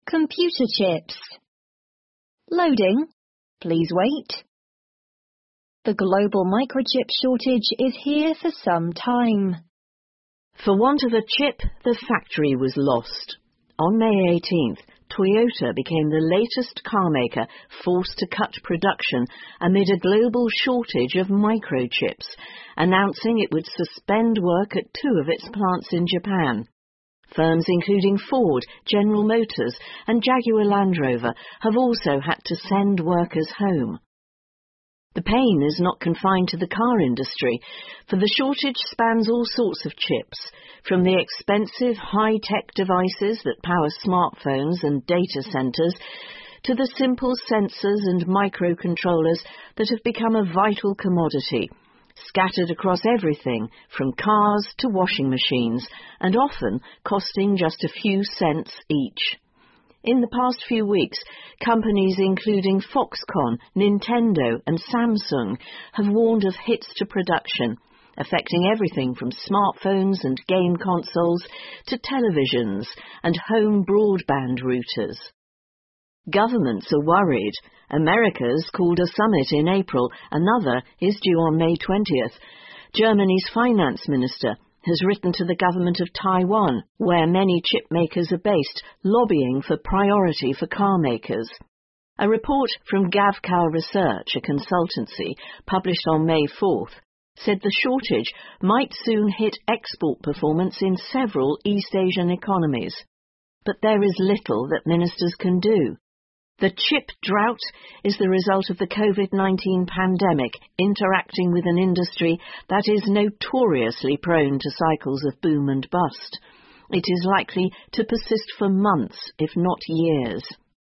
Computer chips. Loading. Please wait. The global microchip shortage is here for some time. For want of a chip, the factory was lost. On May 18th, Toyota became the latest carmaker forced to cut production amid a global shortage of microchips, announcing it would suspend work at 2 of its plants in Japan. Firms including Ford, General Motors and Jaguar Land Rover have also had to send workers home. The pain is not confined to the car industry, for the shortage spans all sorts of chips, from the expensive high-tech devices that power smartphones and data centers, to the simple sensors and microcontrollers that have become a vital commodity, scattered across everything from cars to washing machines, and often costing just a few cents each. In the past few weeks, companies including Foxconn, Nintendo and Samsung have warned of hits to production, affecting everything from smartphones and game consoles to televisions and home broadband routers. Governments are worried. America's called a summit in April. Another is due on May 20th. Germany's finance minister has written to the government of Taiwan, where many chip makers are based, lobbying for priority for car makers. A report from Gavkal Research, a consultancy, published on May 4th, said the shortage might soon hit export performance in several East Asian economies. But there is little that ministers can do. The chip drought is the result of the COVID-19 pandemic interacting with an industry that is notoriously prone to cycles of boom and bust. It is likely to persist for months, if not years.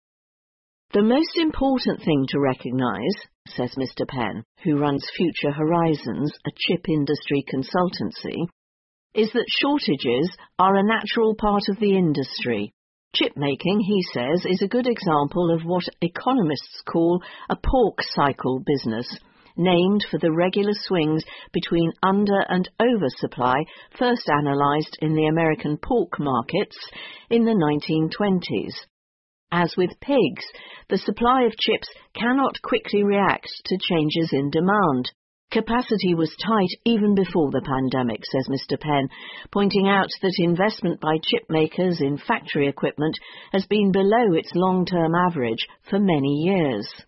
The most important thing to recognise, says Mr. Penn, who runs Future Horizons, a chip industry consultancy, is that shortages are a natural part of the industry. Chip making, he says, is a good example of what economists call a pork cycle business, named for the regular swings between under- and oversupply first analysed in the American pork markets in the 1920s. As with pigs, the supply of chips cannot quickly react to changes in demand. Capacity was tight even before the pandemic, says Mr. Penn, pointing out that investment by chip makers in factory equipment has been below its long-term average for many years.